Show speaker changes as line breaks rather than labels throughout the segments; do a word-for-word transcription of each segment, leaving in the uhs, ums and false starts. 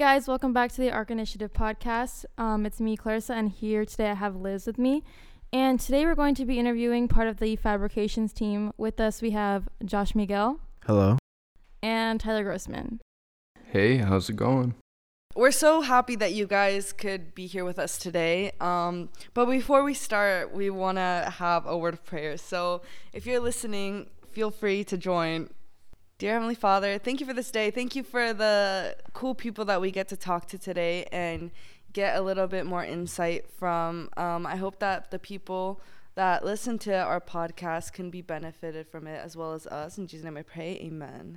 guys, welcome back to the Arc Initiative podcast. Um, it's me, Clarissa, and here today I have Liz with me. And today we're going to be interviewing part of the fabrications team. With us, we have Josh Miguel.
Hello.
And Tyler Grossman.
Hey, how's it going?
We're so happy that you guys could be here with us today. Um, but before we start, we want to have a word of prayer. So if you're listening, feel free to join. Dear Heavenly Father, thank you for this day. Thank you for the cool people that we get to talk to today and get a little bit more insight from. Um, I hope that the people that listen to our podcast can be benefited from it as well as us. In Jesus' name I pray, amen.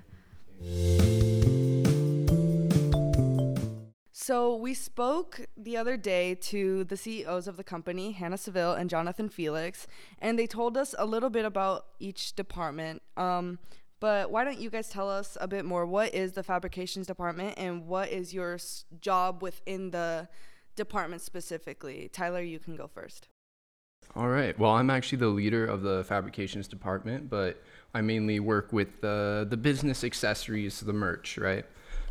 So we spoke the other day to the C E Os of the company, Hannah Seville and Jonathan Felix, and they told us a little bit about each department. Um, But why don't you guys tell us a bit more? What is the fabrications department and what is your s- job within the department specifically? Tyler, you can go first.
All right. Well, I'm actually the leader of the fabrications department, but I mainly work with the, the business accessories, the merch, right?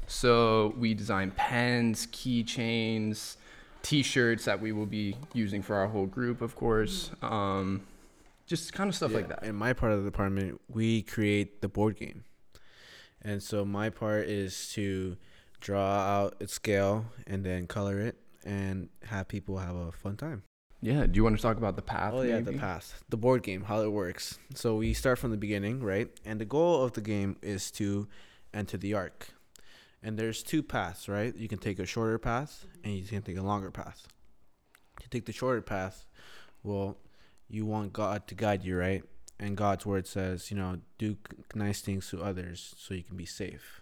So we design pens, keychains, T-shirts that we will be using for our whole group, of course. Um, Just kind of stuff
yeah,
like that.
In my part of the department, we create the board game. And so my part is to draw out its scale and then color it and have people have a fun time.
Yeah. Do you want to talk about the path?
Oh, yeah,
maybe?
the path. The board game, how it works. So we start from the beginning, right? And the goal of the game is to enter the arc. And there's two paths, right? You can take a shorter path and you can take a longer path. To take the shorter path, well, you want God to guide you, right? And God's word says, you know, do nice things to others so you can be safe.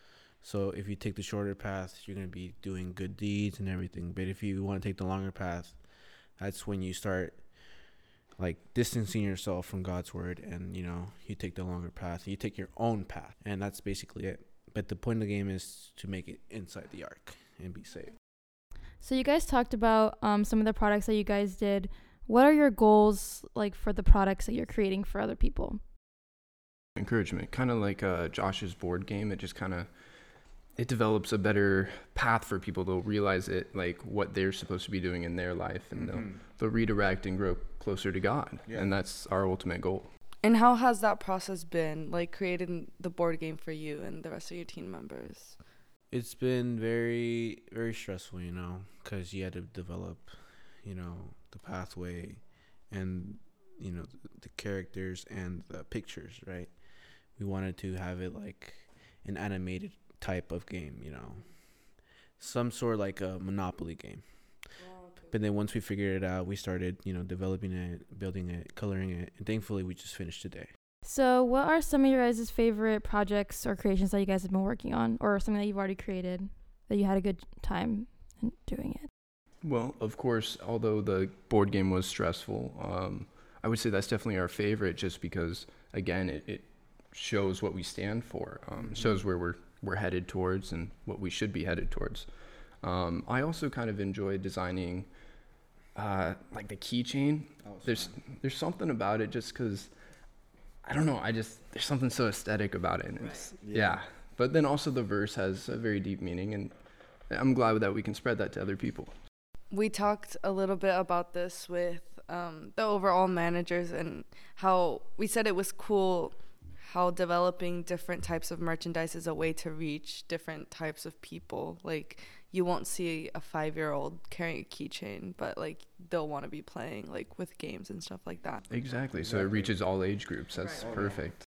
So if you take the shorter path, you're going to be doing good deeds and everything. But if you want to take the longer path, that's when you start like distancing yourself from God's word and, you know, you take the longer path. You take your own path. And that's basically it. But the point of the game is to make it inside the arc and be safe.
So you guys talked about um, some of the products that you guys did. What are your goals like for the products that you're creating for other people?
Encouragement, kind of like uh, Josh's board game. It just kind of, it develops a better path for people to realize it, like what they're supposed to be doing in their life, and mm-hmm. they'll, they'll redirect and grow closer to God. Yeah. And that's our ultimate goal.
And how has that process been, like creating the board game for you and the rest of your team members?
It's been very, very stressful, you know, because you had to develop, you know, the pathway and, you know, the, the characters and the pictures, right? We wanted to have it like an animated type of game, you know, some sort of like a Monopoly game. Oh, okay. But then once we figured it out, we started, you know, developing it, building it, coloring it, and thankfully we just finished today.
So what are some of your guys' favorite projects or creations that you guys have been working on, or something that you've already created that you had a good time in doing it?
Well, of course, although the board game was stressful, um, I would say that's definitely our favorite just because, again, it, it shows what we stand for, um, mm-hmm. shows where we're we're headed towards and what we should be headed towards. Um, I also kind of enjoy designing uh, like the keychain. There's fun. There's something about it just because, I don't know, I just, there's something so aesthetic about it. And it's, right. yeah. yeah. But then also the verse has a very deep meaning, and I'm glad that we can spread that to other people.
We talked a little bit about this with um, the overall managers and how we said it was cool how developing different types of merchandise is a way to reach different types of people. Like you won't see a five-year-old carrying a keychain, but like they'll want to be playing like with games and stuff like that.
Exactly. So it reaches all age groups. That's right. Perfect.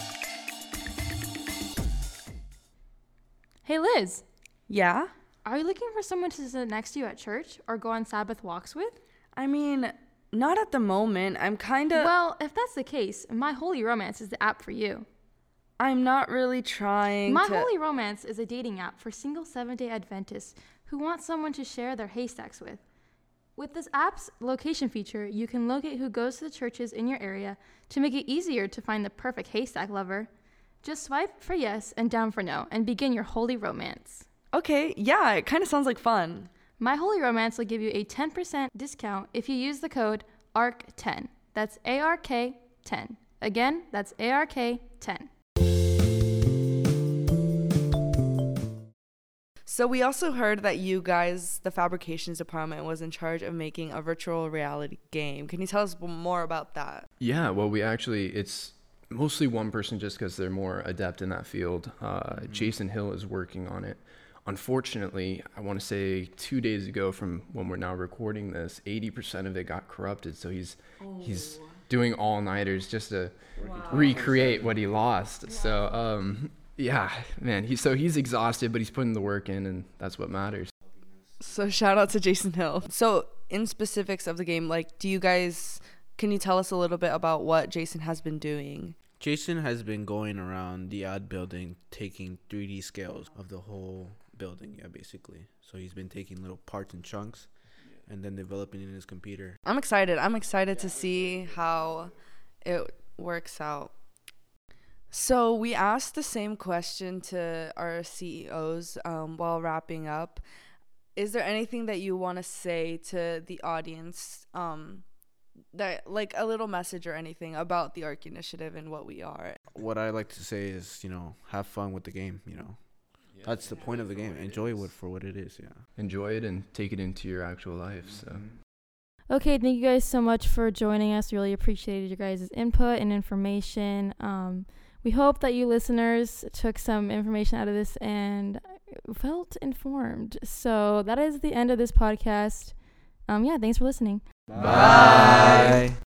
Hey, Liz.
Yeah?
Are you looking for someone to sit next to you at church or go on Sabbath walks with?
I mean, not at the moment. I'm kind of...
Well, if that's the case, My Holy Romance is the app for you.
I'm not really trying
My
to...
Holy Romance is a dating app for single Seventh-day Adventists who want someone to share their haystacks with. With this app's location feature, you can locate who goes to the churches in your area to make it easier to find the perfect haystack lover. Just swipe for yes and down for no and begin your holy romance.
Okay, yeah, it kind of sounds like fun.
My Holy Romance will give you a ten percent discount if you use the code A R C ten. That's A R K ten. Again, that's A R K ten.
So we also heard that you guys, the fabrications department, was in charge of making a virtual reality game. Can you tell us more about that?
Yeah, well, we actually, it's mostly one person just because they're more adept in that field. Uh, mm-hmm. Jason Hill is working on it. Unfortunately, I want to say two days ago from when we're now recording this, eighty percent of it got corrupted. So he's oh. he's doing all-nighters just to wow. recreate what he lost. Wow. So, um, yeah, man, he, so he's exhausted, but he's putting the work in, and that's what matters.
So shout out to Jason Hill. So in specifics of the game, like, do you guys, can you tell us a little bit about what Jason has been doing?
Jason has been going around the ad building, taking three D scales of the whole building, yeah, basically. So he's been taking little parts and chunks and then developing it in his computer.
I'm excited. I'm excited to see how it works out. So we asked the same question to our C E Os um, while wrapping up. Is there anything that you want to say to the audience, um, that like a little message or anything about the ARC Initiative and what we are?
What I like to say is, you know, have fun with the game, you know. Yeah, that's the point of the game. Enjoy it for what it is, yeah.
Enjoy it and take it into your actual life, so.
Okay, thank you guys so much for joining us. Really appreciated your guys' input and information. Um, we hope that you listeners took some information out of this and felt informed. So that is the end of this podcast. Um, yeah, thanks for listening.
Bye. Bye.